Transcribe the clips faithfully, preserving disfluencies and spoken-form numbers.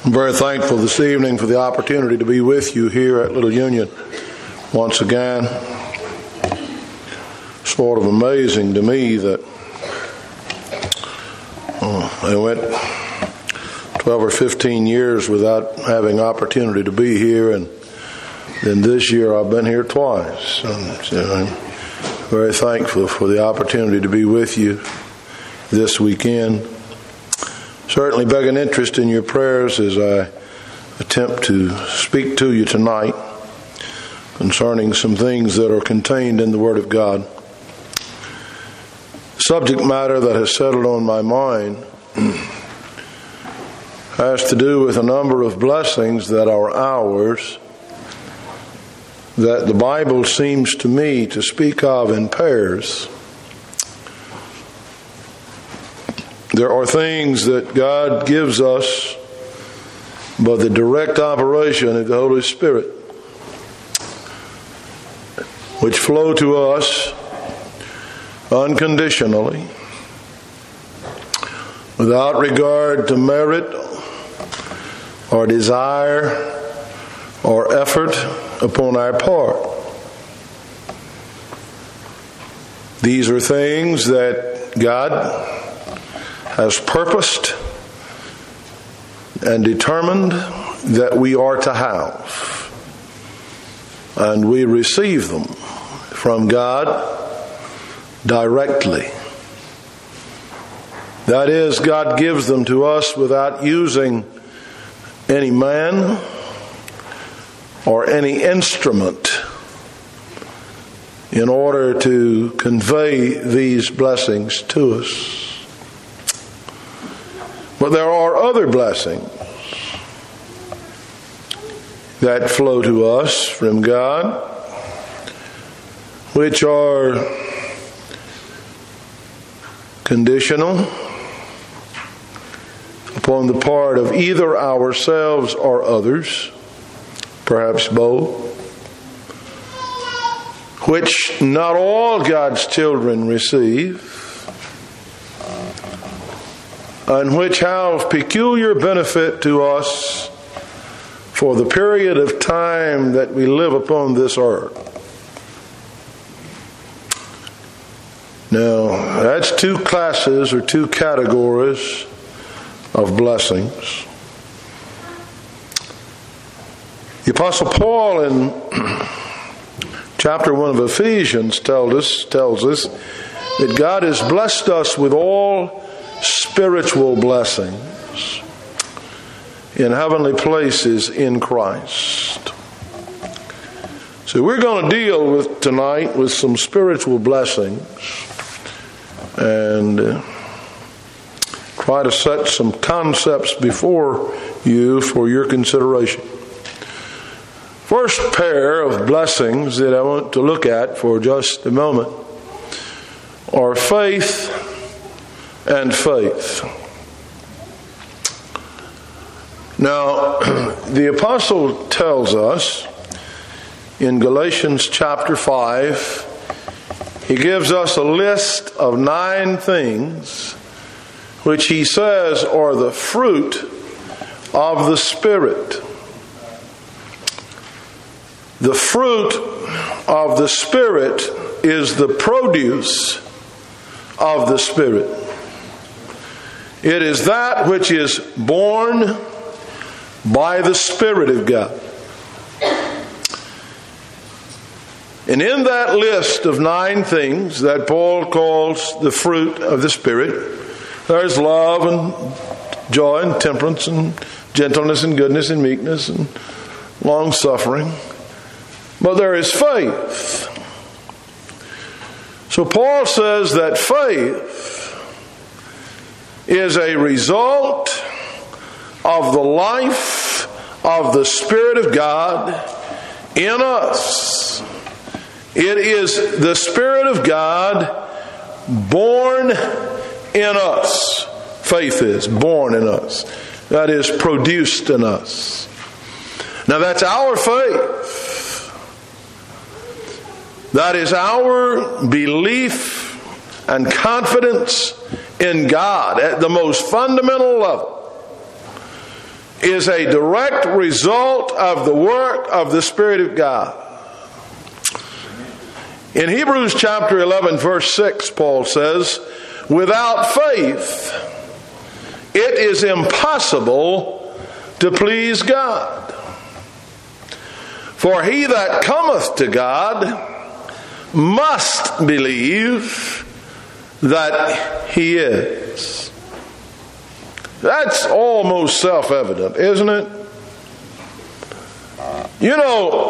I'm very thankful this evening for the opportunity to be with you here at Little Union once again. It's sort of amazing to me that uh, I went twelve or fifteen years without having opportunity to be here, and then this year I've been here twice. And so I'm very thankful for the opportunity to be with you this weekend. Certainly begging interest in your prayers as I attempt to speak to you tonight concerning some things that are contained in the Word of God. Subject matter that has settled on my mind has to do with a number of blessings that are ours that the Bible seems to me to speak of in pairs. There are things that God gives us by the direct operation of the Holy Spirit, which flow to us unconditionally, without regard to merit or desire or effort upon our part. These are things that God has purposed and determined that we are to have. And we receive them from God directly. That is, God gives them to us without using any man or any instrument in order to convey these blessings to us. But there are other blessings that flow to us from God, which are conditional upon the part of either ourselves or others, perhaps both, which not all God's children receive, and which have peculiar benefit to us for the period of time that we live upon this earth. Now, that's two classes or two categories of blessings. The Apostle Paul in chapter one of Ephesians tells us, tells us that God has blessed us with all spiritual blessings in heavenly places in Christ. So we're going to deal with tonight with some spiritual blessings and uh, try to set some concepts before you for your consideration. First pair of blessings that I want to look at for just a moment are faith and faith. Now, the apostle tells us in Galatians chapter five, he gives us a list of nine things which he says are the fruit of the Spirit. The fruit of the Spirit is the produce of the Spirit. It is that which is born by the Spirit of God. And in that list of nine things that Paul calls the fruit of the Spirit, there's love and joy and temperance and gentleness and goodness and meekness and long-suffering. But there is faith. So Paul says that faith is a result of the life of the Spirit of God in us. It is the Spirit of God born in us. Faith is born in us. That is produced in us. Now that's our faith. That is our belief and confidence in God at the most fundamental level. is a direct result of the work of the Spirit of God. In Hebrews chapter eleven, verse six, Paul says, without faith, it is impossible to please God. For he that cometh to God must believe that he is. That's almost self-evident, isn't it? You know,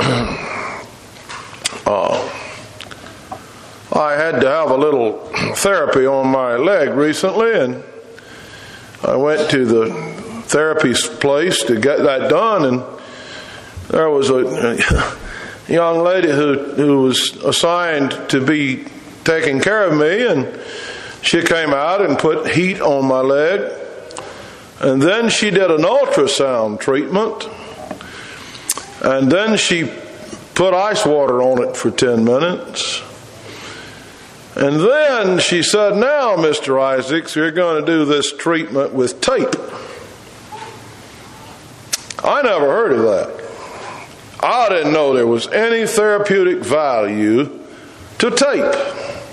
uh, I had to have a little therapy on my leg recently, and I went to the therapist's place to get that done, and there was a, a young lady who, who was assigned to be taking care of me, and she came out and put heat on my leg. And then she did an ultrasound treatment. And then she put ice water on it for ten minutes. And then she said, now, Mister Isaacs, you're going to do this treatment with tape. I never heard of that. I didn't know there was any therapeutic value to tape.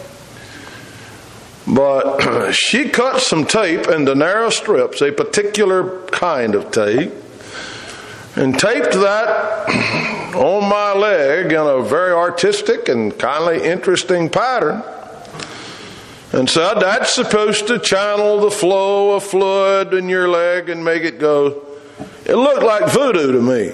But she cut some tape into narrow strips, a particular kind of tape, and taped that on my leg in a very artistic and kindly interesting pattern, and said that's supposed to channel the flow of fluid in your leg and make it go. It looked like voodoo to me.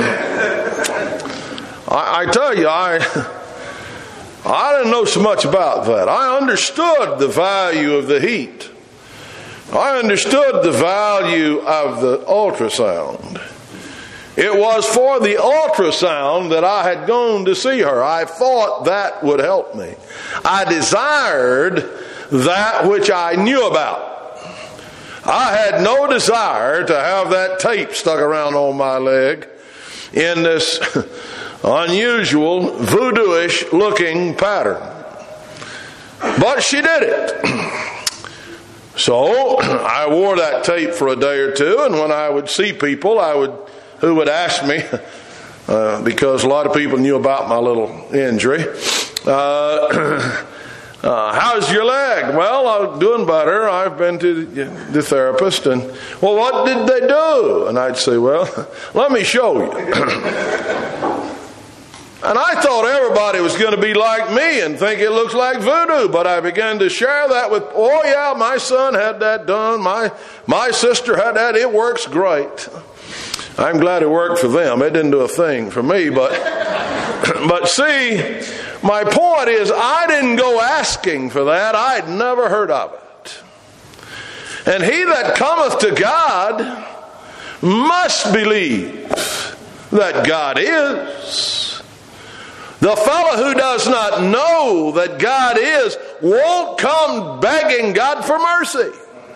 I, I tell you, I... I didn't know so much about that. I understood the value of the heat. I understood the value of the ultrasound. It was for the ultrasound that I had gone to see her. I thought that would help me. I desired that which I knew about. I had no desire to have that tape stuck around on my leg in this unusual, voodoo-ish looking pattern. But she did it. So I wore that tape for a day or two, and when I would see people I would who would ask me, uh, because a lot of people knew about my little injury, uh, uh, how's your leg? Well, I'm doing better. I've been to the, the therapist. And, well, what did they do? And I'd say, well, let me show you. And I thought everybody was going to be like me and think it looks like voodoo. But I began to share that with, oh yeah, my son had that done. My my sister had that. It works great. I'm glad it worked for them. It didn't do a thing for me. But, but see, my point is I didn't go asking for that. I'd never heard of it. And he that cometh to God must believe that God is. The fellow who does not know that God is won't come begging God for mercy.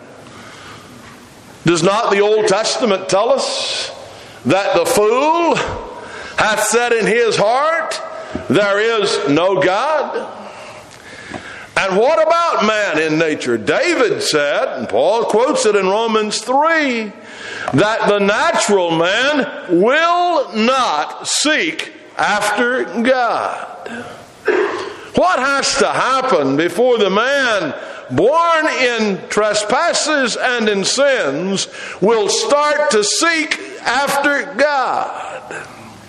Does not the Old Testament tell us that the fool hath said in his heart, there is no God? And what about man in nature? David said, and Paul quotes it in Romans three, that the natural man will not seek after God. What has to happen before the man born in trespasses and in sins will start to seek after God?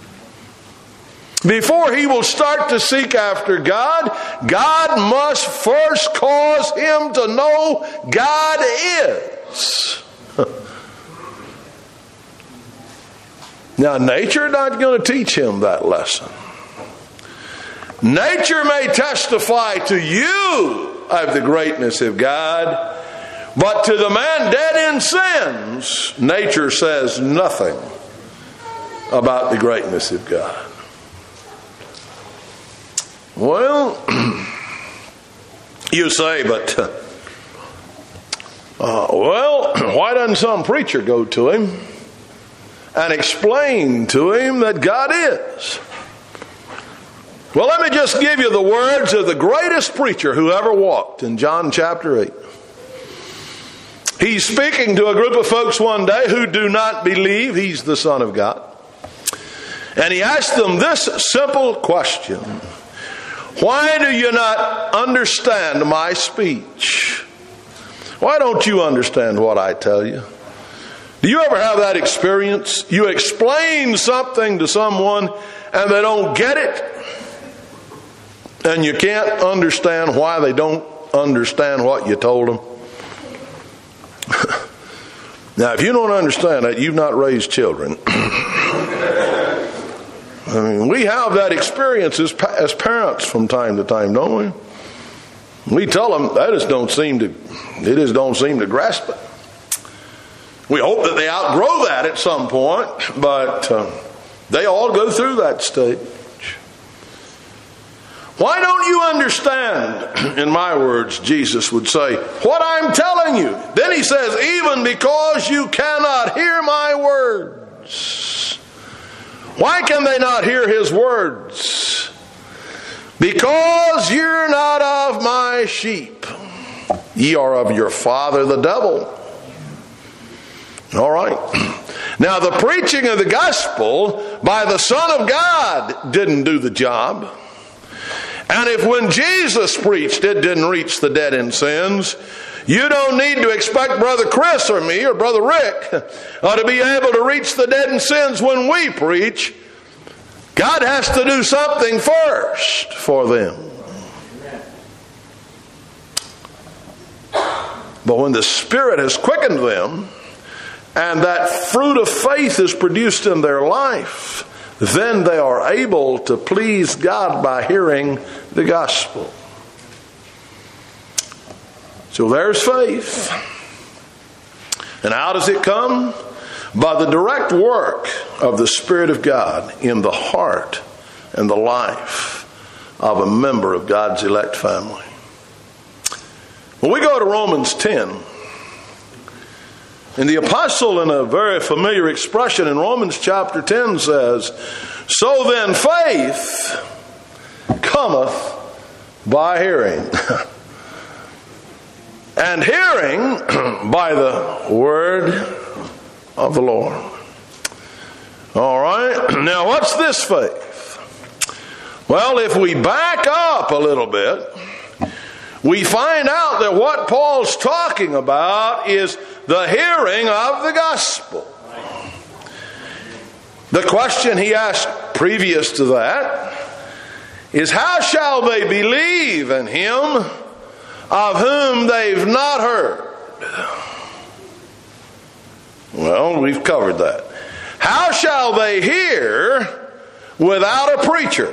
Before he will start to seek after God, God must first cause him to know God is. Now, nature is not going to teach him that lesson. Nature may testify to you of the greatness of God, but to the man dead in sins, nature says nothing about the greatness of God. Well, you say, but, uh, well, why doesn't some preacher go to him and explain to him that God is? Well, let me just give you the words of the greatest preacher who ever walked in John chapter eight. He's speaking to a group of folks one day who do not believe He's the Son of God. And He asked them this simple question: why do you not understand my speech? Why don't you understand what I tell you? Do you ever have that experience? You explain something to someone and they don't get it, and you can't understand why they don't understand what you told them. Now, if you don't understand that, you've not raised children. I mean, we have that experience as, as parents from time to time, don't we? We tell them, that just don't seem to, they just don't seem to grasp it. We hope that they outgrow that at some point, but uh, they all go through that stage. Why don't you understand, in my words, Jesus would say, what I'm telling you? Then He says, even because you cannot hear my words. Why can they not hear His words? Because you're not of my sheep. Ye are of your father the devil. All right. Now, the preaching of the gospel by the Son of God didn't do the job. And if when Jesus preached it didn't reach the dead in sins, you don't need to expect Brother Chris or me or Brother Rick uh, to be able to reach the dead in sins when we preach. God has to do something first for them. But when the Spirit has quickened them, and that fruit of faith is produced in their life, then they are able to please God by hearing the gospel. So there's faith. And how does it come? By the direct work of the Spirit of God in the heart and the life of a member of God's elect family. When we go to Romans ten, and the apostle, in a very familiar expression in Romans chapter ten, says, so then faith cometh by hearing, and hearing by the word of the Lord. All right. Now, what's this faith? Well, if we back up a little bit, we find out that what Paul's talking about is the hearing of the gospel. The question he asked previous to that is, how shall they believe in him of whom they've not heard? Well, we've covered that. How shall they hear without a preacher?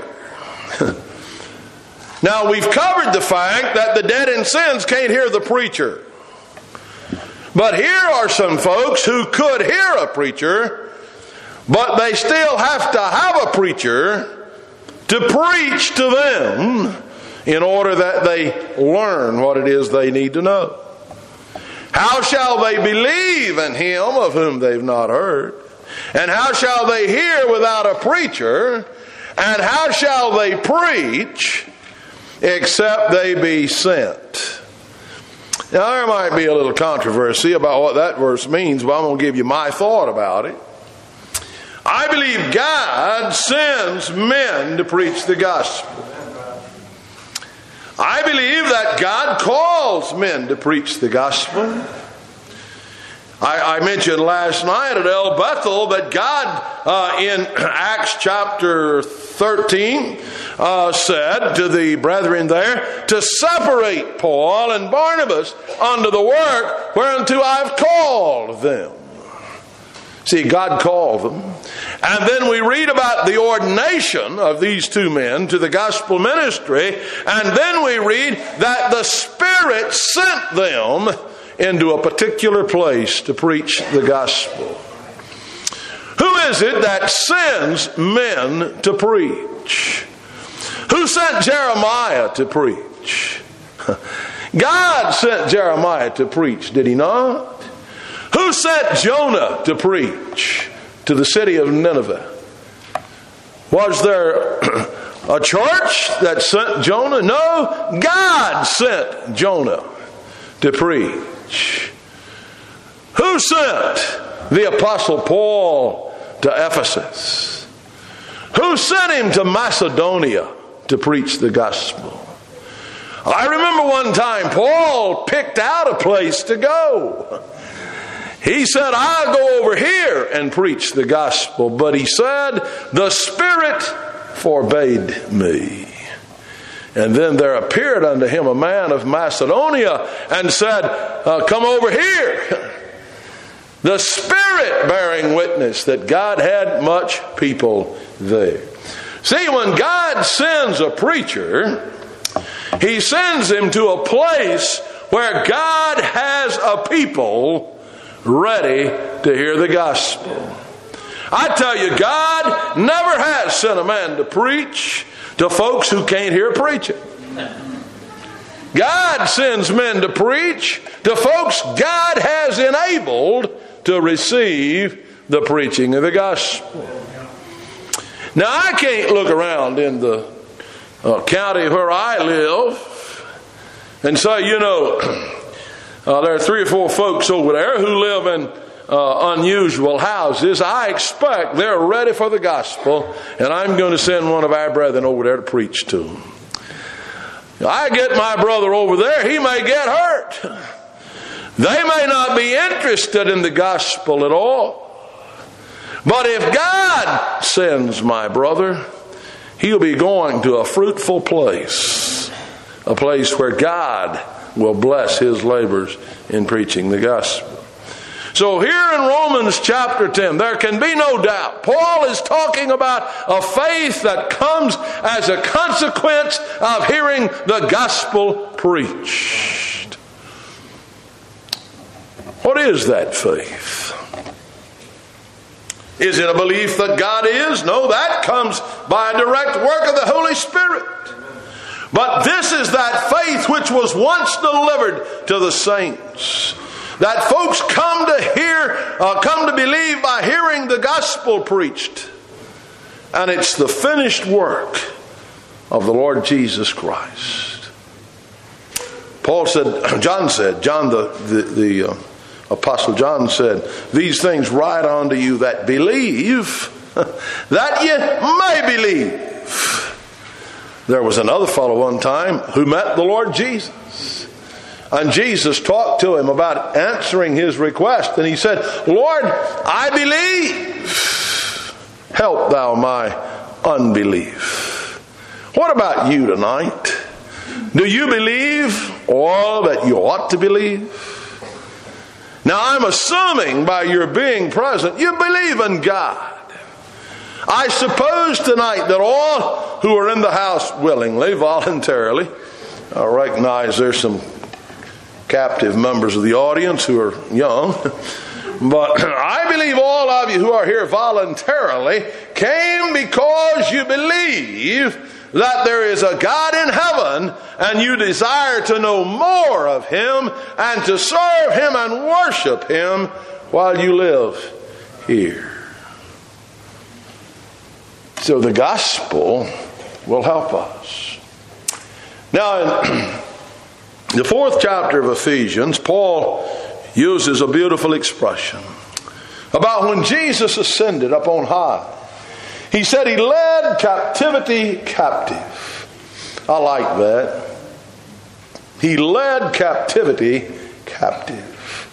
Now, we've covered the fact that the dead in sins can't hear the preacher. But here are some folks who could hear a preacher, but they still have to have a preacher to preach to them in order that they learn what it is they need to know. How shall they believe in him of whom they've not heard? And how shall they hear without a preacher? And how shall they preach except they be sent? Now, there might be a little controversy about what that verse means, but I'm going to give you my thought about it. I believe God sends men to preach the gospel. I believe that God calls men to preach the gospel. I, I mentioned last night at El Bethel that God, uh, in Acts chapter thirteen, uh, said to the brethren there to separate Paul and Barnabas unto the work whereunto I've called them. See, God called them. And then we read about the ordination of these two men to the gospel ministry. And then we read that the Spirit sent them into a particular place to preach the gospel. Who is it that sends men to preach? Who sent Jeremiah to preach? God sent Jeremiah to preach, did he not? Who sent Jonah to preach to the city of Nineveh? Was there a church that sent Jonah? No, God sent Jonah to preach. Who sent the Apostle Paul to Ephesus? Who sent him to Macedonia to preach the gospel? I remember one time Paul picked out a place to go. He said, I'll go over here and preach the gospel. But he said, the Spirit forbade me. And then there appeared unto him a man of Macedonia and said, uh, come over here. The Spirit bearing witness that God had much people there. See, when God sends a preacher, He sends him to a place where God has a people ready to hear the gospel. I tell you, God never has sent a man to preach to folks who can't hear preaching. God sends men to preach to folks God has enabled to receive the preaching of the gospel. Now, I can't look around in the uh, county where I live and say, you know, uh, there are three or four folks over there who live in uh, unusual houses. I expect they're ready for the gospel, and I'm going to send one of our brethren over there to preach to them. I get my brother over there, he may get hurt. They may not be interested in the gospel at all. But if God sends my brother, he'll be going to a fruitful place, a place where God will bless his labors in preaching the gospel. So here in Romans chapter ten, there can be no doubt. Paul is talking about a faith that comes as a consequence of hearing the gospel preached. What is that faith? Is it a belief that God is? No, that comes by a direct work of the Holy Spirit. But this is that faith which was once delivered to the saints. That folks come to hear, uh, come to believe by hearing the gospel preached. And it's the finished work of the Lord Jesus Christ. Paul said, John said, John the, the, the uh, Apostle John said, these things write unto you that believe, that ye may believe. There was another fellow one time who met the Lord Jesus. And Jesus talked to him about answering his request. And he said, Lord, I believe. Help thou my unbelief. What about you tonight? Do you believe all that you ought to believe? Now I'm assuming by your being present, you believe in God. I suppose tonight that all who are in the house willingly, voluntarily, I recognize there's some captive members of the audience who are young, but I believe all of you who are here voluntarily came because you believe that there is a God in heaven and you desire to know more of Him and to serve Him and worship Him while you live here. So the gospel will help us. Now in the fourth chapter of Ephesians, Paul uses a beautiful expression about when Jesus ascended up on high. He said he led captivity captive. I like that. He led captivity captive.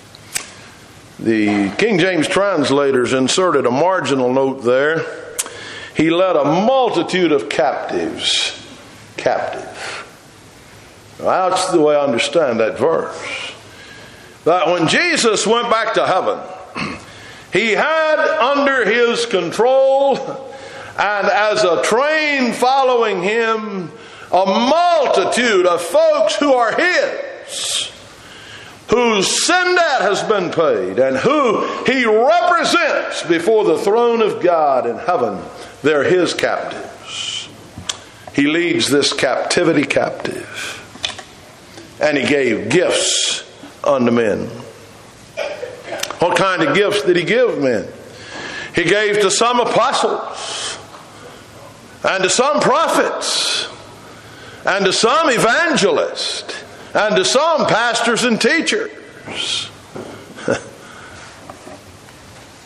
The King James translators inserted a marginal note there. He led a multitude of captives captive. That's the way I understand that verse. That when Jesus went back to heaven, He had under His control and as a train following Him a multitude of folks who are His, whose sin debt has been paid and who He represents before the throne of God in heaven. They're His captives. He leads this captivity captive. And He gave gifts unto men. What kind of gifts did He give men? He gave to some apostles, and to some prophets, and to some evangelists, and to some pastors and teachers.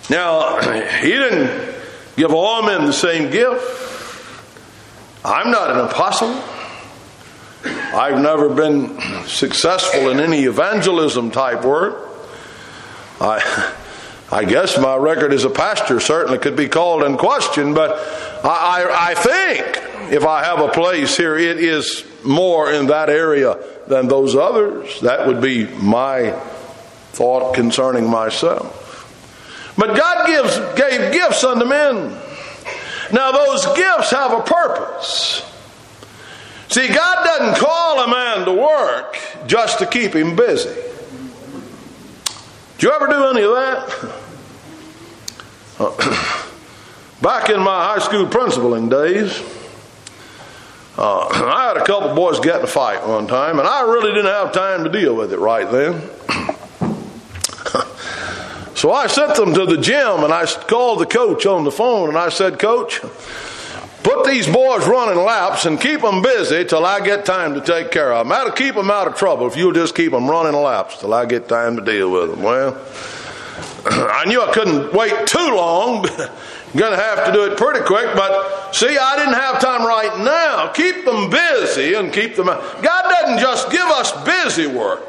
Now, he didn't give all men the same gift. I'm not an apostle. I've never been successful in any evangelism type work. I, I guess my record as a pastor certainly could be called in question, but I, I, I think if I have a place here, it is more in that area than those others. That would be my thought concerning myself. But God gives gave gifts unto men. Now those gifts have a purpose. See, God doesn't call a man to work just to keep him busy. Did you ever do any of that? Uh, back in my high school principaling days, uh, I had a couple boys get in a fight one time, and I really didn't have time to deal with it right then. So I sent them to the gym, and I called the coach on the phone, and I said, "Coach, put these boys running laps and keep them busy till I get time to take care of them. That'll keep them out of trouble if you'll just keep them running laps till I get time to deal with them." Well, I knew I couldn't wait too long. Going to have to do it pretty quick, but see, I didn't have time right now. Keep them busy and keep them out. God doesn't just give us busy work.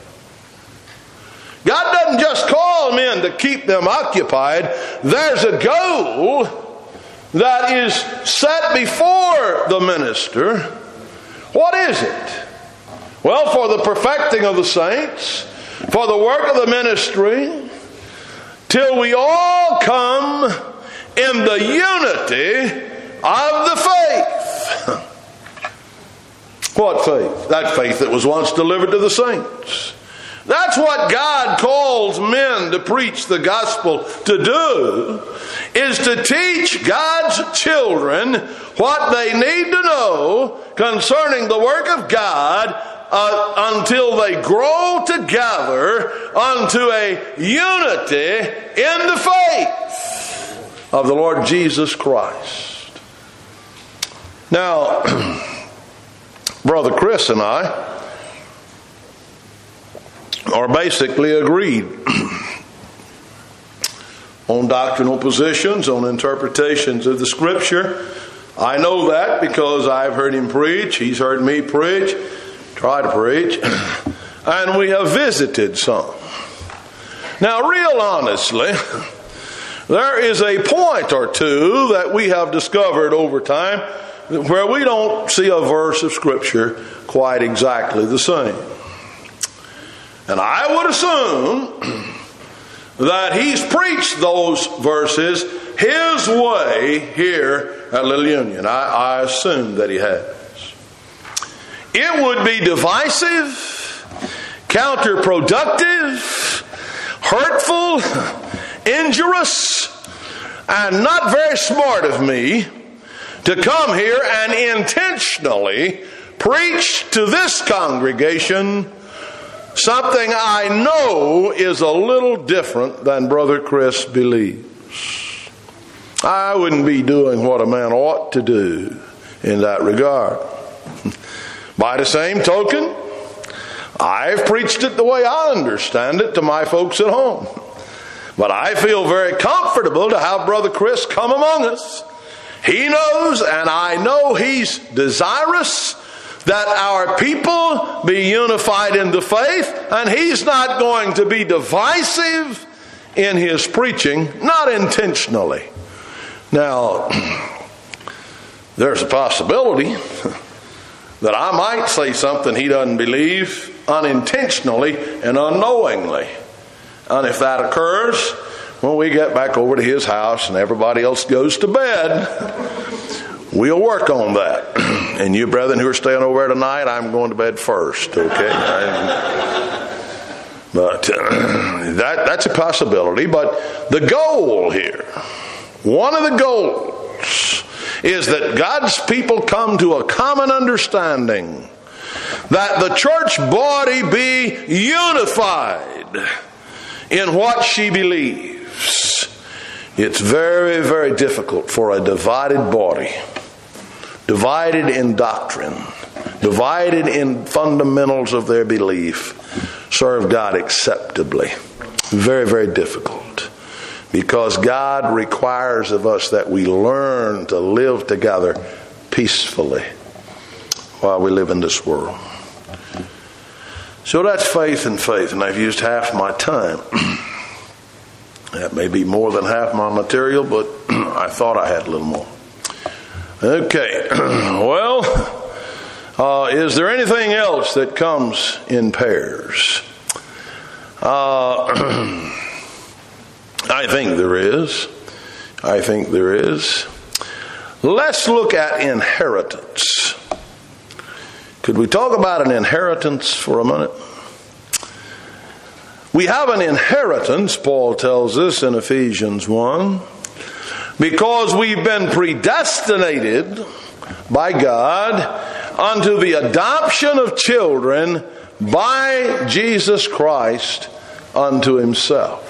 God doesn't just call men to keep them occupied. There's a goal that is set before the minister. What is it? Well, for the perfecting of the saints, for the work of the ministry, till we all come in the unity of the faith. What faith? That faith that was once delivered to the saints. That's what God calls men to preach the gospel to do, is to teach God's children what they need to know concerning the work of God uh, until they grow together unto a unity in the faith of the Lord Jesus Christ. Now, Brother Chris and I are basically agreed on doctrinal positions, on interpretations of the Scripture. I know that because I've heard him preach, he's heard me preach, try to preach, and we have visited some. Now, real honestly, there is a point or two that we have discovered over time where we don't see a verse of Scripture quite exactly the same. And I would assume that he's preached those verses his way here at Little Union. I, I assume that he has. It would be divisive, counterproductive, hurtful, injurious, and not very smart of me to come here and intentionally preach to this congregation something I know is a little different than Brother Chris believes. I wouldn't be doing what a man ought to do in that regard. By the same token, I've preached it the way I understand it to my folks at home. But I feel very comfortable to have Brother Chris come among us. He knows, and I know he's desirous that our people be unified in the faith, and he's not going to be divisive in his preaching, not intentionally. Now, there's a possibility that I might say something he doesn't believe unintentionally and unknowingly. And if that occurs, when we get back over to his house and everybody else goes to bed, we'll work on that. And you brethren who are staying over there tonight, I'm going to bed first, okay? But uh, that that's a possibility. But the goal here, one of the goals, is that God's people come to a common understanding that the church body be unified in what she believes. It's very, very difficult for a divided body, divided in doctrine, divided in fundamentals of their belief, serve God acceptably. Very, very difficult. Because God requires of us that we learn to live together peacefully while we live in this world. So that's faith and faith, and I've used half my time. That may be more than half my material, but I thought I had a little more. Okay, well, uh, is there anything else that comes in pairs? Uh, I think there is. I think there is. Let's look at inheritance. Could we talk about an inheritance for a minute? We have an inheritance, Paul tells us in Ephesians one, because we've been predestinated by God unto the adoption of children by Jesus Christ unto himself.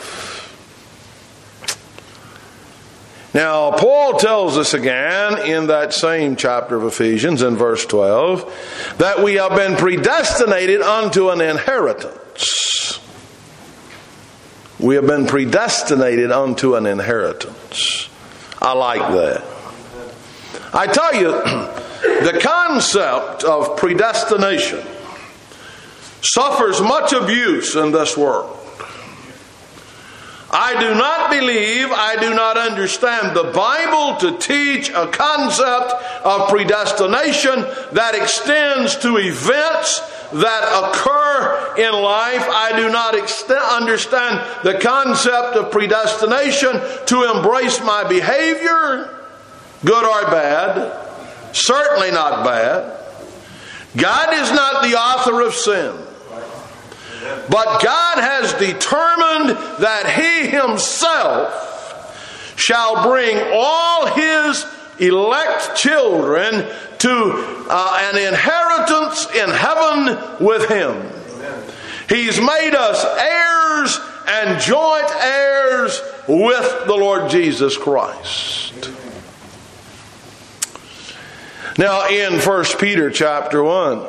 Now, Paul tells us again in that same chapter of Ephesians in verse twelve that we have been predestinated unto an inheritance. We have been predestinated unto an inheritance. I like that. I tell you, the concept of predestination suffers much abuse in this world. I do not believe, I do not understand the Bible to teach a concept of predestination that extends to events that occur in life. I do not ext- understand the concept of predestination to embrace my behavior, good or bad. Certainly not bad. God is not the author of sin. But God has determined that He Himself shall bring all His elect children to uh, an inheritance in heaven with Him. He's made us heirs and joint heirs with the Lord Jesus Christ. Now in First Peter chapter one,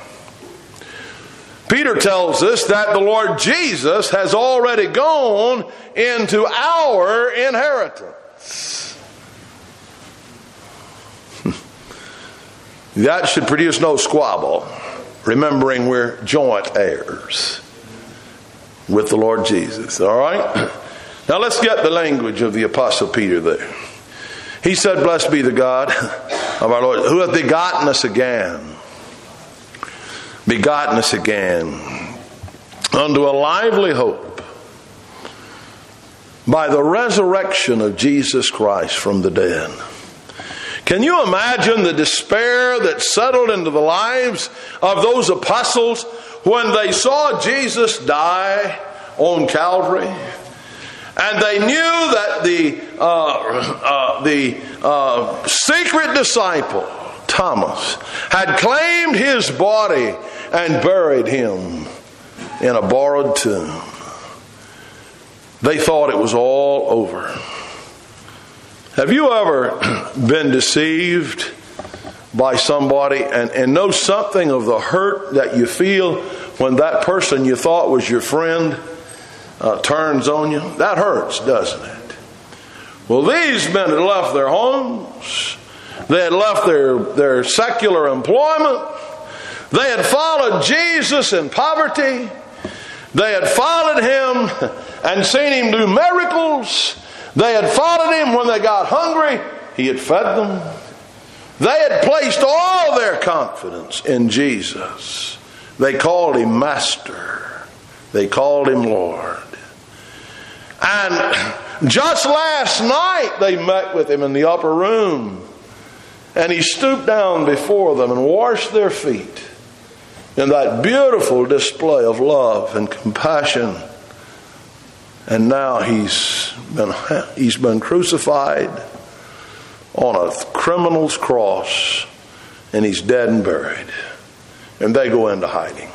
Peter tells us that the Lord Jesus has already gone into our inheritance. That should produce no squabble, remembering we're joint heirs with the Lord Jesus. All right? Now let's get the language of the Apostle Peter there. He said, "Blessed be the God of our Lord, who hath begotten us again." Begotten us again unto a lively hope by the resurrection of Jesus Christ from the dead. Can you imagine the despair that settled into the lives of those apostles when they saw Jesus die on Calvary? And they knew that the uh, uh, the uh, secret disciple, Thomas, had claimed his body and buried him in a borrowed tomb. They thought it was all over. Have you ever been deceived by somebody and, and know something of the hurt that you feel when that person you thought was your friend uh, turns on you? That hurts, doesn't it? Well, these men had left their homes. They had left their, their secular employment. They had followed Jesus in poverty. They had followed Him and seen Him do miracles. They had followed Him when they got hungry. He had fed them. They had placed all their confidence in Jesus. They called Him Master. They called Him Lord. And just last night they met with Him in the upper room. And He stooped down before them and washed their feet in that beautiful display of love and compassion. And now he's been, he's been crucified on a criminal's cross, and He's dead and buried. And they go into hiding.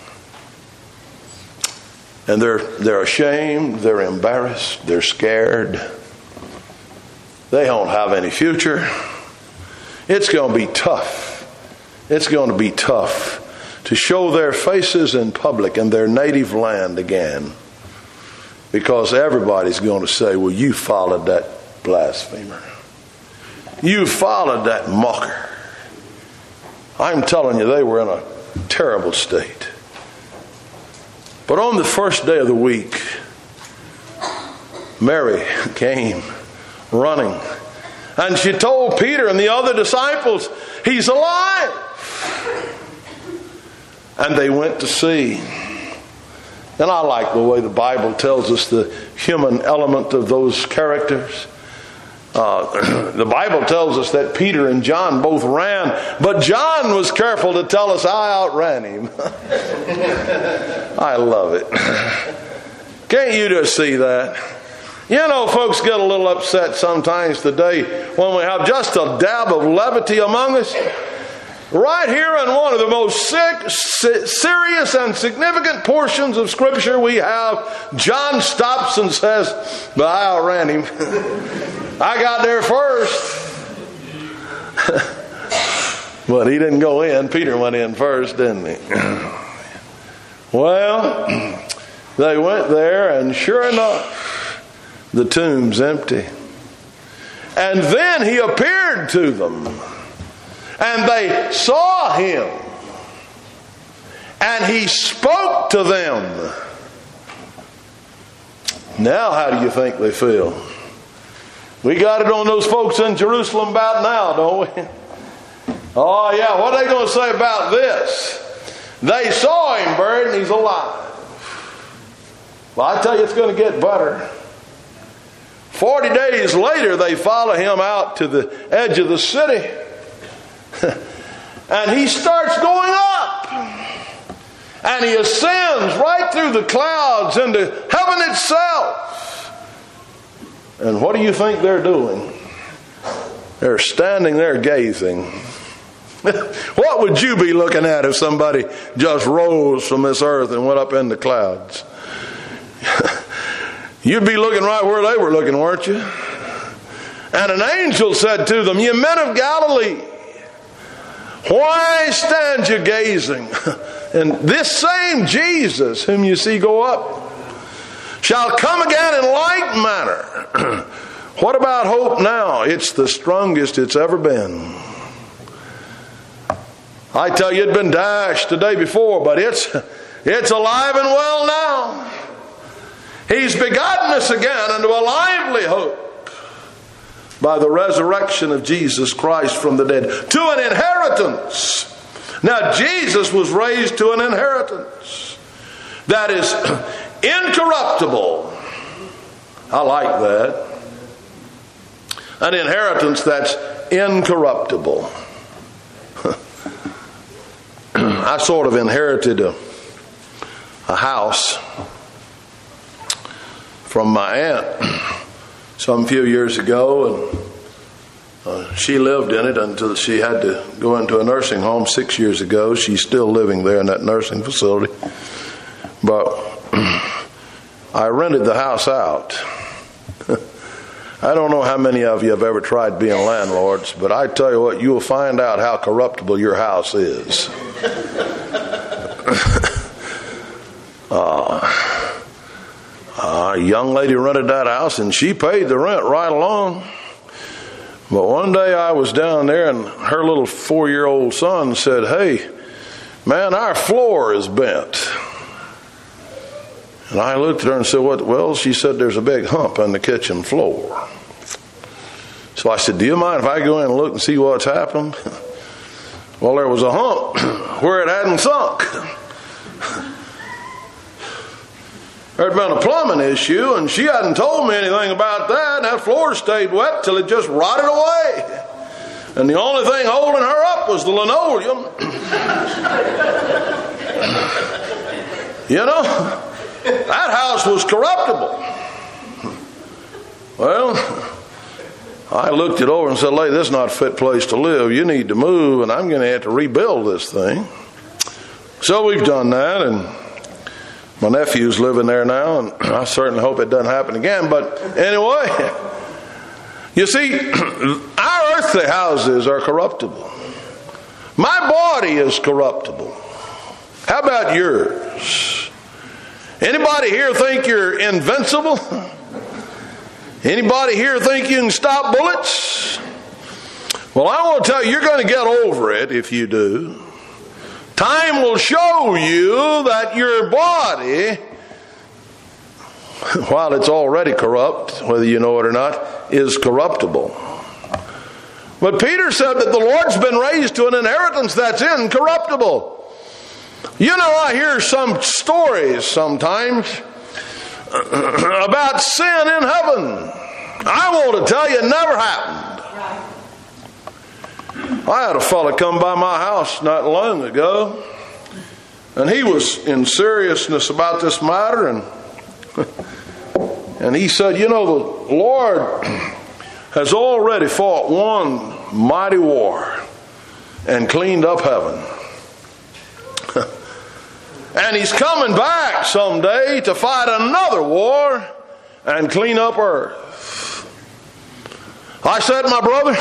And they're, they're ashamed, they're embarrassed, they're scared. They don't have any future. It's going to be tough. It's going to be tough to show their faces in public in their native land again. Because everybody's going to say, well, you followed that blasphemer. You followed that mocker. I'm telling you, they were in a terrible state. But on the first day of the week, Mary came running. And she told Peter and the other disciples, he's alive. And they went to see. And I like the way the Bible tells us the human element of those characters. Uh, the Bible tells us that Peter and John both ran, but John was careful to tell us I outran him. I love it. Can't you just see that? You know, folks get a little upset sometimes today when we have just a dab of levity among us. Right here in one of the most sick, serious and significant portions of Scripture we have, John stops and says, but I outran him. I got there first. But he didn't go in. Peter went in first, didn't he? Well, they went there, and sure enough, the tomb's empty. And then he appeared to them. And they saw him. And he spoke to them. Now how do you think they feel? We got it on those folks in Jerusalem about now, don't we? Oh yeah, what are they going to say about this? They saw him buried and he's alive. Well, I tell you, it's going to get better. Forty days later, they follow him out to the edge of the city. And he starts going up. And he ascends right through the clouds into heaven itself. And what do you think they're doing? They're standing there gazing. What would you be looking at if somebody just rose from this earth and went up in the clouds? You'd be looking right where they were looking, weren't you? And an angel said to them, "Ye men of Galilee, why stand you gazing? And this same Jesus whom you see go up shall come again in like manner." What about hope now? It's the strongest it's ever been. I tell you, it'd been dashed the day before, but it's it's alive and well now. He's begotten us again unto a lively hope by the resurrection of Jesus Christ from the dead, to an inheritance. Now, Jesus was raised to an inheritance that is incorruptible. I like that. An inheritance that's incorruptible. I sort of inherited a, a house from my aunt some few years ago, and uh, she lived in it until she had to go into a nursing home six years ago. She's still living there in that nursing facility. But I rented the house out. I don't know how many of you have ever tried being landlords, but I tell you what, you will find out how corruptible your house is. uh, a young lady rented that house, and she paid the rent right along. But one day I was down there, and her little four-year-old son said, "Hey, man, our floor is bent." And I looked at her and said, "What?" "Well," she said, "there's a big hump on the kitchen floor." So I said, "Do you mind if I go in and look and see what's happened?" Well, there was a hump where it hadn't sunk. There had been a plumbing issue, and she hadn't told me anything about that. And that floor stayed wet till it just rotted away. And the only thing holding her up was the linoleum. You know, that house was corruptible. Well, I looked it over and said, "Lady, this is not a fit place to live. You need to move, and I'm going to have to rebuild this thing." So we've done that, and my nephew's living there now, and I certainly hope it doesn't happen again. But anyway, you see, our earthly houses are corruptible. My body is corruptible. How about yours? Anybody here think you're invincible? Anybody here think you can stop bullets? Well, I want to tell you, you're going to get over it if you do. Time will show you that your body, while it's already corrupt, whether you know it or not, is corruptible. But Peter said that the Lord's been raised to an inheritance that's incorruptible. You know, I hear some stories sometimes about sin in heaven. I want to tell you, it never happened. I had a fella come by my house not long ago, and he was in seriousness about this matter, and and he said, you know, the Lord has already fought one mighty war and cleaned up heaven. And he's coming back someday to fight another war and clean up earth. I said, my brother,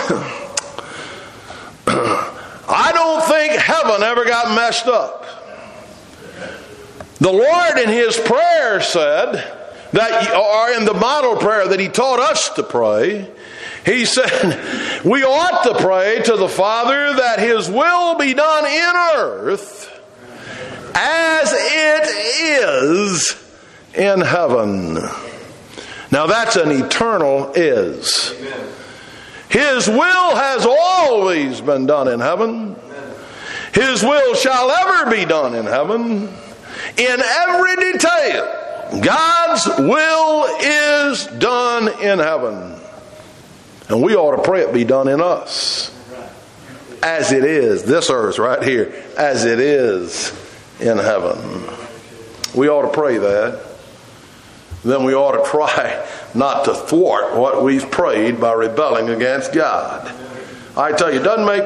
I don't think heaven ever got messed up. The Lord in His prayer said, that, or in the model prayer that He taught us to pray, He said, we ought to pray to the Father that His will be done in earth as it is in heaven. Now that's an eternal is. Amen. His will has always been done in heaven. Amen. His will shall ever be done in heaven. In every detail, God's will is done in heaven. And we ought to pray it be done in us. As it is, this earth right here, as it is in heaven. We ought to pray that. Then we ought to try not to thwart what we've prayed by rebelling against God. I tell you, it doesn't make...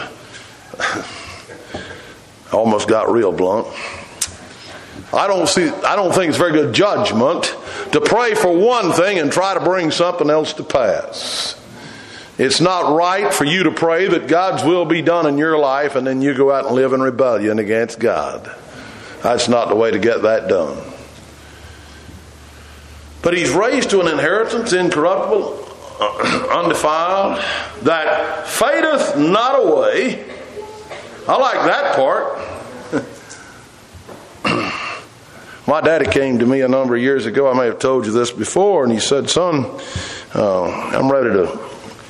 I almost got real blunt. I don't see. I don't think it's very good judgment to pray for one thing and try to bring something else to pass. It's not right for you to pray that God's will be done in your life and then you go out and live in rebellion against God. That's not the way to get that done. But He's raised to an inheritance incorruptible, undefiled, that fadeth not away. I like that part. My daddy came to me a number of years ago. I may have told you this before, and he said, son, uh, I'm ready to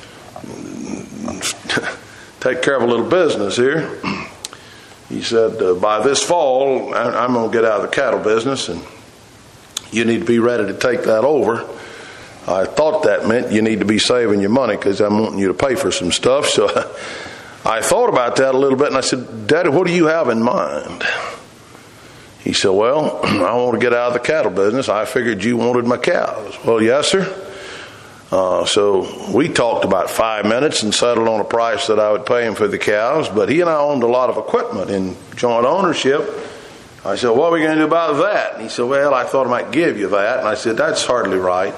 take care of a little business here. He said, uh, by this fall, I'm going to get out of the cattle business, and you need to be ready to take that over. I thought that meant you need to be saving your money because I'm wanting you to pay for some stuff. So I thought about that a little bit, and I said, Daddy, what do you have in mind? He said, well, I want to get out of the cattle business. I figured you wanted my cows. Well, yes, sir. Uh, so we talked about five minutes and settled on a price that I would pay him for the cows. But he and I owned a lot of equipment in joint ownership. I said, what are we going to do about that? And he said, well, I thought I might give you that. And I said, that's hardly right.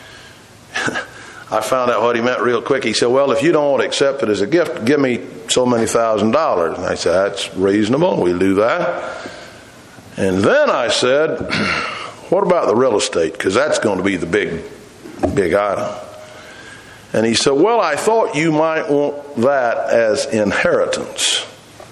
I found out what he meant real quick. He said, well, if you don't want to accept it as a gift, give me so many thousand dollars. And I said, that's reasonable. We'll do that. And then I said, what about the real estate? Because that's going to be the big, big item. And he said, well, I thought you might want that as inheritance.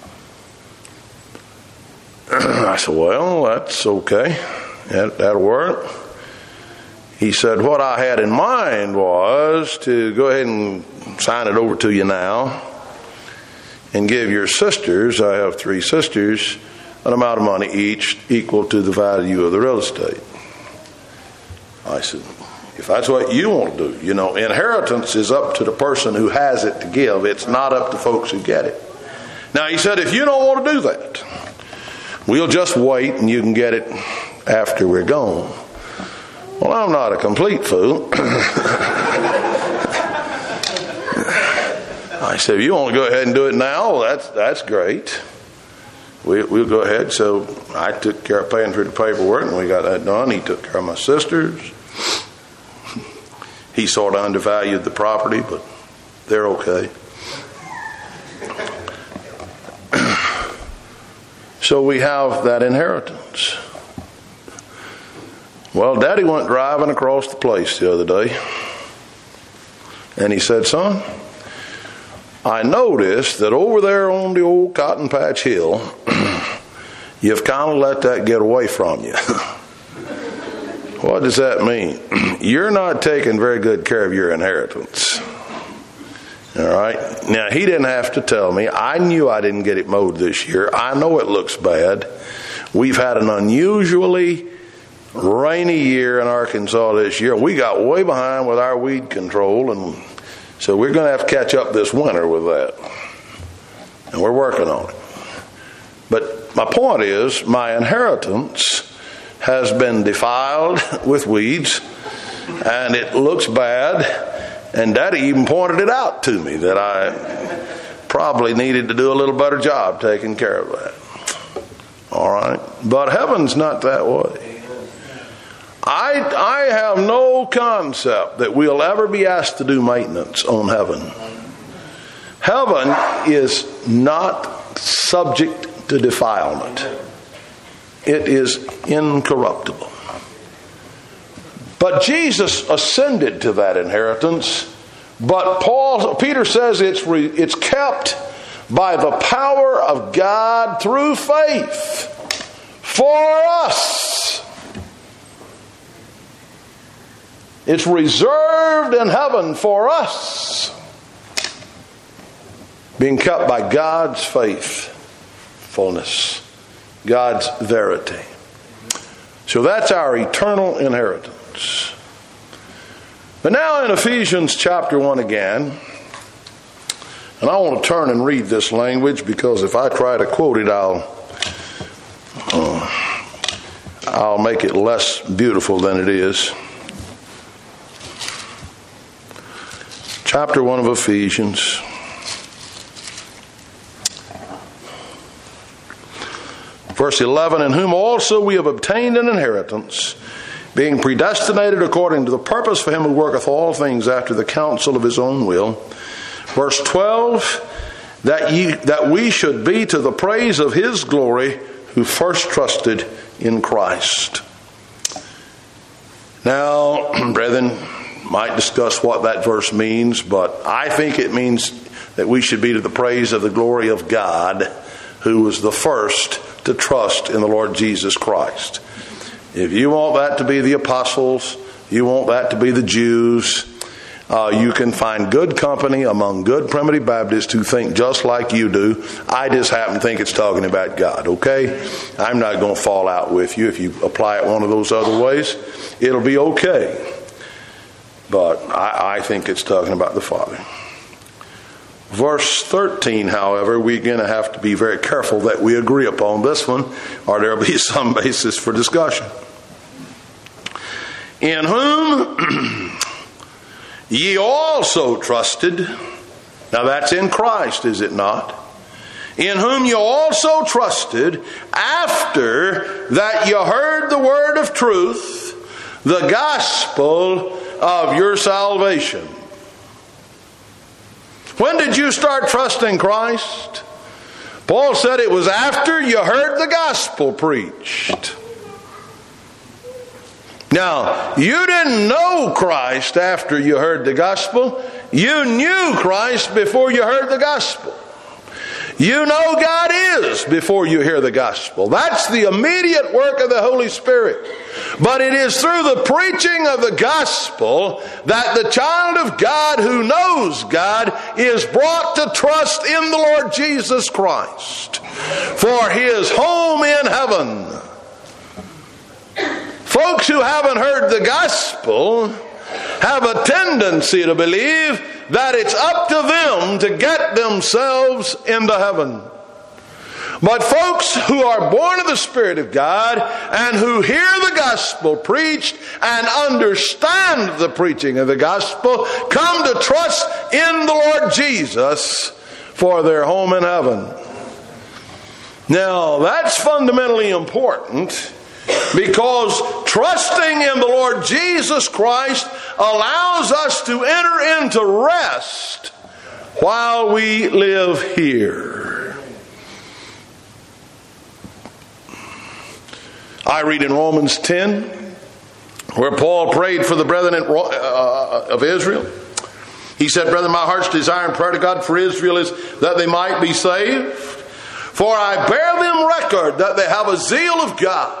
I said, well, that's okay. That, that'll work. He said, what I had in mind was to go ahead and sign it over to you now and give your sisters, I have three sisters, an amount of money each equal to the value of the real estate. I said, if that's what you want to do, you know, inheritance is up to the person who has it to give. It's not up to folks who get it. Now, he said, if you don't want to do that, we'll just wait and you can get it after we're gone. Well, I'm not a complete fool. I said, if you want to go ahead and do it now, well, that's, that's great. We, we'll go ahead. So I took care of paying for the paperwork, and we got that done. He took care of my sisters. He sort of undervalued the property, but they're okay. So we have that inheritance. Well, Daddy went driving across the place the other day, and he said, son, I noticed that over there on the old Cotton Patch Hill, you've kind of let that get away from you. What does that mean? You're not taking very good care of your inheritance. All right. Now, he didn't have to tell me. I knew I didn't get it mowed this year. I know it looks bad. We've had an unusually rainy year in Arkansas this year. We got way behind with our weed control, and so we're going to have to catch up this winter with that. And we're working on it. But my point is, my inheritance has been defiled with weeds, and it looks bad. And Daddy even pointed it out to me that I probably needed to do a little better job taking care of that. All right. But heaven's not that way. I, I have no concept that we'll ever be asked to do maintenance on heaven. Heaven is not subject to defilement. It is incorruptible. But Jesus ascended to that inheritance. But Paul, Peter says it's re, it's kept by the power of God through faith for us. It's reserved in heaven for us, being kept by God's faithfulness, God's verity. So that's our eternal inheritance. But now in Ephesians chapter one again, and I want to turn and read this language because if I try to quote it, I'll uh, I'll make it less beautiful than it is. Chapter one of Ephesians. Verse eleven, in whom also we have obtained an inheritance, being predestinated according to the purpose for him who worketh all things after the counsel of his own will. Verse twelve, that ye that we should be to the praise of his glory, who first trusted in Christ. Now, brethren, might discuss what that verse means, but I think it means that we should be to the praise of the glory of God, who was the first to trust in the Lord Jesus Christ. If you want that to be the apostles, you want that to be the Jews, uh, you can find good company among good primitive Baptists who think just like you do. I just happen to think it's talking about God, okay? I'm not going to fall out with you if you apply it one of those other ways. It'll be okay. But I, I think it's talking about the Father. Verse thirteen, however, we're going to have to be very careful that we agree upon this one, or there will be some basis for discussion. In whom ye also trusted. Now that's in Christ, is it not? In whom you also trusted, after that you heard the word of truth, the gospel of your salvation. When did you start trusting Christ? Paul said it was after you heard the gospel preached. Now, you didn't know Christ after you heard the gospel. You knew Christ before you heard the gospel. You know God is before you hear the gospel. That's the immediate work of the Holy Spirit. But it is through the preaching of the gospel that the child of God who knows God is brought to trust in the Lord Jesus Christ for his home in heaven. Folks who haven't heard the gospel have a tendency to believe that it's up to them to get themselves into heaven. But folks who are born of the Spirit of God and who hear the gospel preached and understand the preaching of the gospel come to trust in the Lord Jesus for their home in heaven. Now, that's fundamentally important, because trusting in the Lord Jesus Christ allows us to enter into rest while we live here. I read in Romans ten, where Paul prayed for the brethren of Israel. He said, "Brethren, my heart's desire and prayer to God for Israel is that they might be saved. For I bear them record that they have a zeal of God,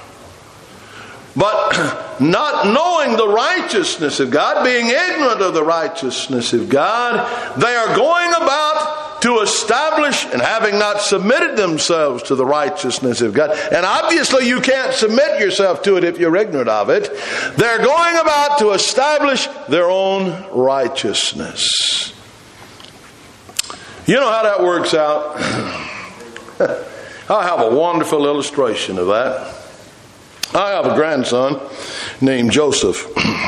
but not knowing the righteousness of God," being ignorant of the righteousness of God, "they are going about to establish, and having not submitted themselves to the righteousness of God." And obviously you can't submit yourself to it if you're ignorant of it. They're going about to establish their own righteousness. You know how that works out? I have a wonderful illustration of that. I have a grandson named Joseph.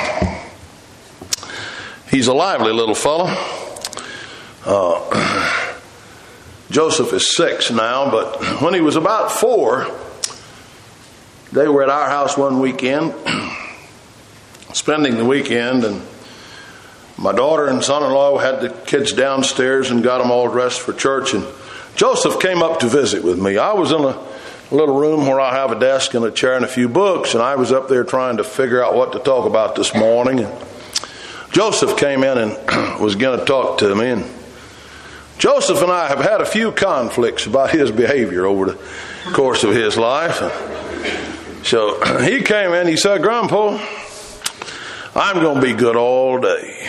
He's a lively little fellow. Uh, Joseph is six now, but when he was about four, they were at our house one weekend, spending the weekend, and my daughter and son-in-law had the kids downstairs and got them all dressed for church, and Joseph came up to visit with me. I was in a little room where I have a desk and a chair and a few books, and I was up there trying to figure out what to talk about this morning. And Joseph came in and was going to talk to me, and Joseph and I have had a few conflicts about his behavior over the course of his life. So he came in, he said, "Grandpa, I'm going to be good all day."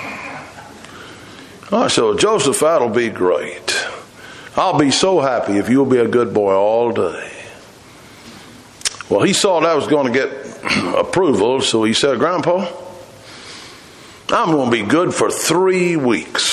I said, "Joseph, that'll be great. I'll be so happy if you'll be a good boy all day." Well, he saw that was going to get approval, so he said, "Grandpa, I'm going to be good for three weeks.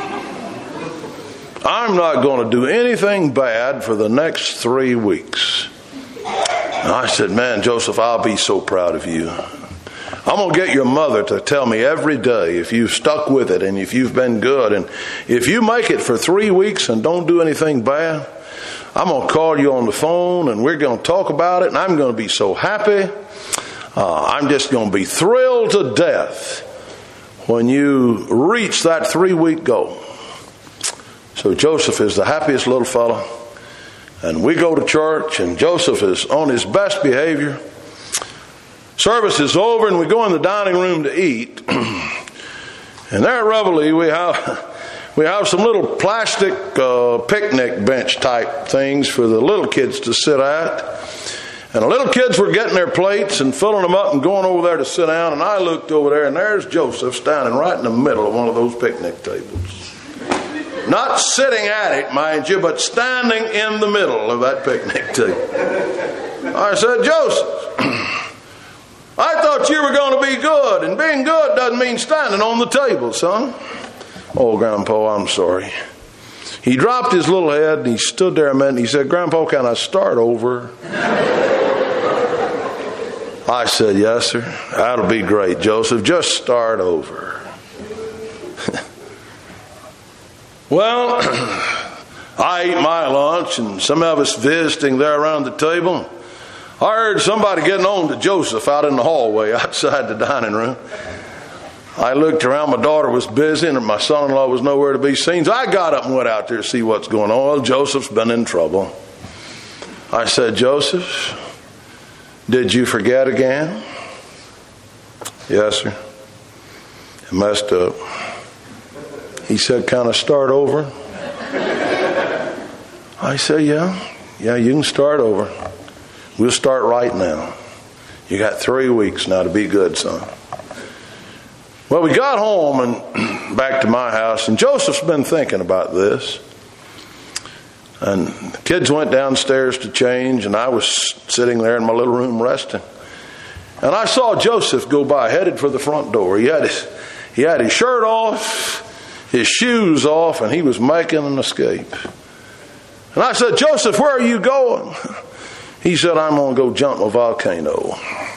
I'm not going to do anything bad for the next three weeks." And I said, "Man, Joseph, I'll be so proud of you. I'm going to get your mother to tell me every day if you've stuck with it and if you've been good. And if you make it for three weeks and don't do anything bad, I'm going to call you on the phone and we're going to talk about it. And I'm going to be so happy. Uh, I'm just going to be thrilled to death when you reach that three-week goal." So Joseph is the happiest little fellow. And we go to church, and Joseph is on his best behavior. Service is over, and we go in the dining room to eat. And there at Reveille, we have we have some little plastic uh, picnic bench type things for the little kids to sit at. And the little kids were getting their plates and filling them up and going over there to sit down. And I looked over there, and there's Joseph standing right in the middle of one of those picnic tables. Not sitting at it, mind you, but standing in the middle of that picnic table. I said, "Joseph, I thought you were going to be good, and being good doesn't mean standing on the table, son." "Oh, Grandpa, I'm sorry." He dropped his little head, and he stood there a minute, and he said, "Grandpa, can I start over?" I said, "Yes, sir. That'll be great, Joseph. Just start over." Well, I ate my lunch, and some of us visiting there around the table. I heard somebody getting on to Joseph out in the hallway outside the dining room. I looked around, my daughter was busy, and my son-in-law was nowhere to be seen. So I got up and went out there to see what's going on. Well, Joseph's been in trouble. I said, "Joseph, did you forget again?" "Yes, sir. I messed up." He said, "Can I start over?" I said, yeah, yeah, you can start over. We'll start right now. You got three weeks now to be good, son. Well, we got home and back to my house, and Joseph's been thinking about this. And the kids went downstairs to change, and I was sitting there in my little room resting. And I saw Joseph go by, headed for the front door. He had his, he had his shirt off, his shoes off, and he was making an escape. And I said, "Joseph, where are you going?" He said, "I'm going to go jump a volcano."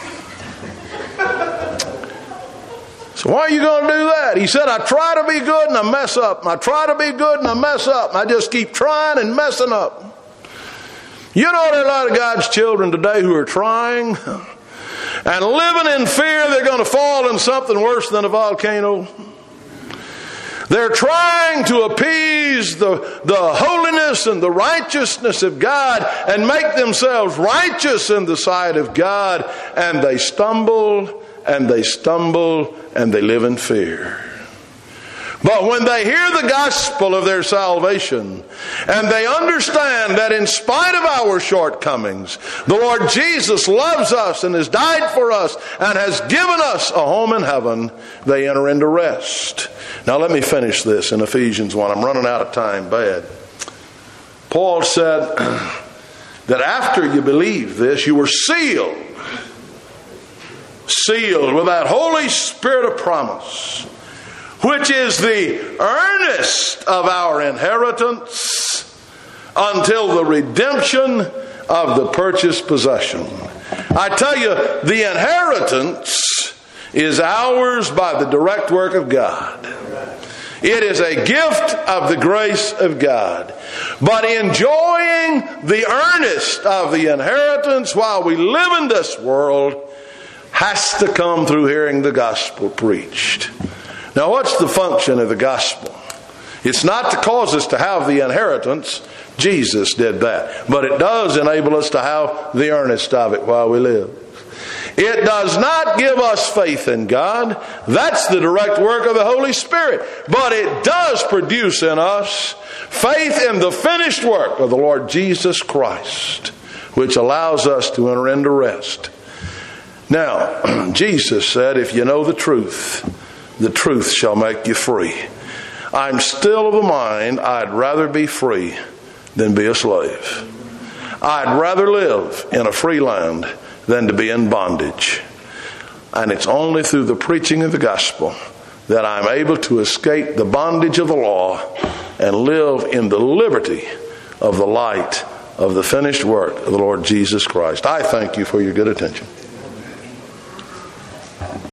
So why are you going to do that? He said, "I try to be good and I mess up. And I try to be good and I mess up. And I just keep trying and messing up." You know, there are a lot of God's children today who are trying and living in fear they're going to fall in something worse than a volcano. They're trying to appease the, the holiness and the righteousness of God and make themselves righteous in the sight of God. And they stumble and they stumble and they live in fear. But when they hear the gospel of their salvation and they understand that in spite of our shortcomings, the Lord Jesus loves us and has died for us and has given us a home in heaven, they enter into rest. Now let me finish this in Ephesians one. I'm running out of time bad. Paul said that after you believe this, you were sealed. Sealed with that Holy Spirit of promise, which is the earnest of our inheritance until the redemption of the purchased possession. I tell you, the inheritance is ours by the direct work of God. It is a gift of the grace of God. But enjoying the earnest of the inheritance while we live in this world has to come through hearing the gospel preached. Now, what's the function of the gospel? It's not to cause us to have the inheritance. Jesus did that. But it does enable us to have the earnest of it while we live. It does not give us faith in God. That's the direct work of the Holy Spirit. But it does produce in us faith in the finished work of the Lord Jesus Christ, which allows us to enter into rest. Now, Jesus said, if you know the truth, the truth shall make you free. I'm still of the mind I'd rather be free than be a slave. I'd rather live in a free land than to be in bondage. And it's only through the preaching of the gospel that I'm able to escape the bondage of the law and live in the liberty of the light of the finished work of the Lord Jesus Christ. I thank you for your good attention.